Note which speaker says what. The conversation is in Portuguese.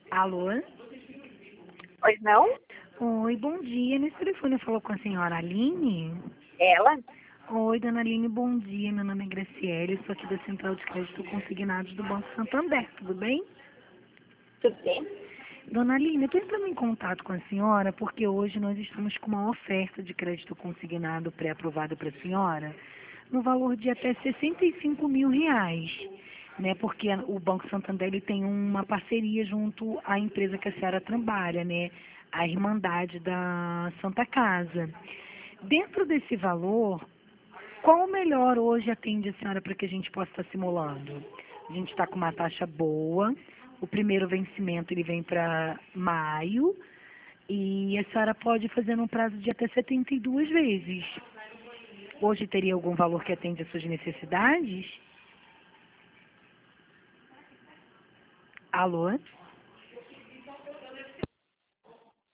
Speaker 1: Alô?
Speaker 2: Pois não?
Speaker 1: Oi, bom dia. Nesse telefone eu falo com a senhora Aline?
Speaker 2: Ela?
Speaker 1: Oi, dona Aline, bom dia. Meu nome é Graciele, sou aqui da Central de Crédito Consignados do Banco Santander, tudo bem?
Speaker 2: Tudo bem?
Speaker 1: Dona Aline, eu estou entrando em contato com a senhora porque hoje nós estamos com uma oferta de crédito consignado pré-aprovada para a senhora no valor de até R$ 65.000, né? Porque o Banco Santander ele tem uma parceria junto à empresa que a senhora trabalha, né? A Irmandade da Santa Casa. Dentro desse valor, qual o melhor hoje atende a senhora para que a gente possa estar simulando? A gente está com uma taxa boa, o primeiro vencimento ele vem para maio e a senhora pode fazer num prazo de até 72 vezes. Hoje teria algum valor que atende às suas necessidades? Alô?